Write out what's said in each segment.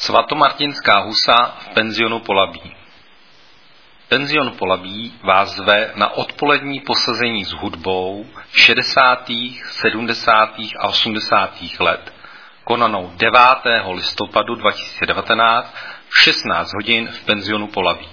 Svatomartinská husa v penzionu Polabí. Penzion Polabí vás zve na odpolední posezení s hudbou 60., 70. a 80. let, konanou 9. listopadu 2019 v 16 hodin v penzionu Polabí.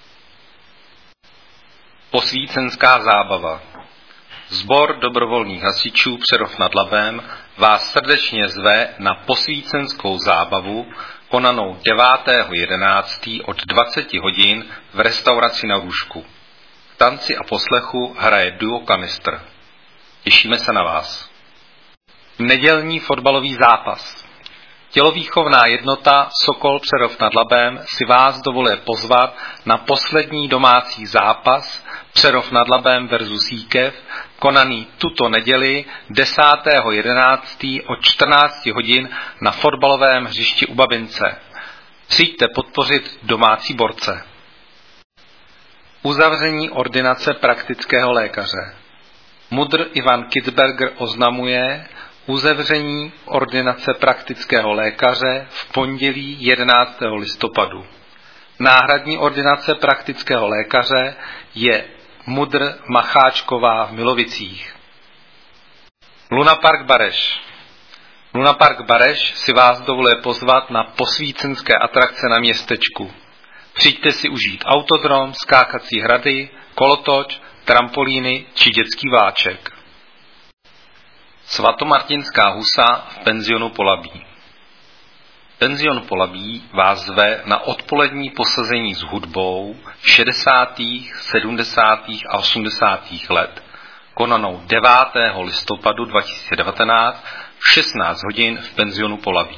Posvícenská zábava. Sbor dobrovolných hasičů Přerov nad Labem vás srdečně zve na posvícenskou zábavu konanou 9.11. od 20 hodin v restauraci Na Růžku. V tanci a poslechu hraje duo Kanistr. Těšíme se na vás. Nedělní fotbalový zápas. Tělovýchovná jednota Sokol Přerov nad Labem si vás dovoluje pozvat na poslední domácí zápas Přerov nad Labem versus Jíkev, konaný tuto neděli 10.11. od 14 hodin na fotbalovém hřišti u Babince. Přijďte podpořit domácí borce. Uzavření ordinace praktického lékaře. MUDr. Ivan Kitzberger oznamuje uzavření ordinace praktického lékaře v pondělí 11. listopadu. Náhradní ordinace praktického lékaře je MUDr. Macháčková v Milovicích. Lunapark Bareš. Lunapark Bareš si vás dovoluje pozvat na posvícenské atrakce na městečku. Přijďte si užít autodrom, skákací hrady, kolotoč, trampolíny či dětský vláček. Svatomartinská husa v penzionu Polabí. Penzion Polabí vás zve na odpolední posezení s hudbou 60., 70. a 80. let, konanou 9. listopadu 2019 v 16 hodin v penzionu Polabí.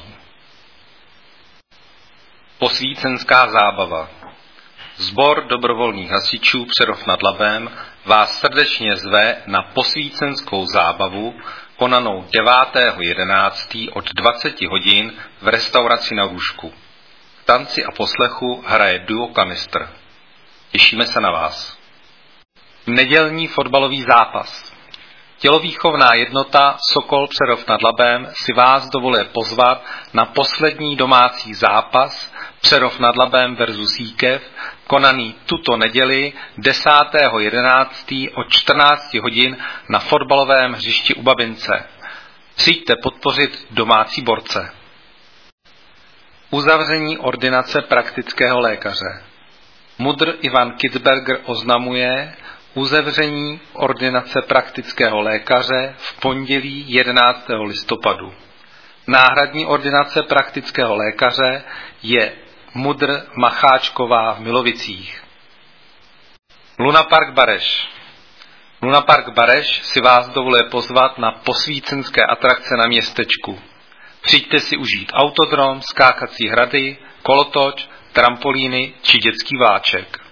Posvícenská zábava. Sbor dobrovolných hasičů Přerov nad Labem vás srdečně zve na posvícenskou zábavu konanou 9.11. od 20 hodin v restauraci Na Růžku. V tanci a poslechu hraje duo Kanistr. Těšíme se na vás. Nedělní fotbalový zápas. Tělovýchovná jednota Sokol Přerov nad Labem si vás dovoluje pozvat na poslední domácí zápas Přerov nad Labem versus Jíkev, konaný tuto neděli 10.11. od 14 hodin na fotbalovém hřišti u Babince. Přijďte podpořit domácí borce. Uzavření ordinace praktického lékaře. MUDr. Ivan Kitzberger oznamuje uzavření ordinace praktického lékaře v pondělí 11. listopadu. Náhradní ordinace praktického lékaře je MUDr. Macháčková v Milovicích. Lunapark Bareš. Lunapark Bareš si vás dovoluje pozvat na posvícenské atrakce na městečku. Přijďte si užít autodrom, skákací hrady, kolotoč, trampolíny či dětský vláček.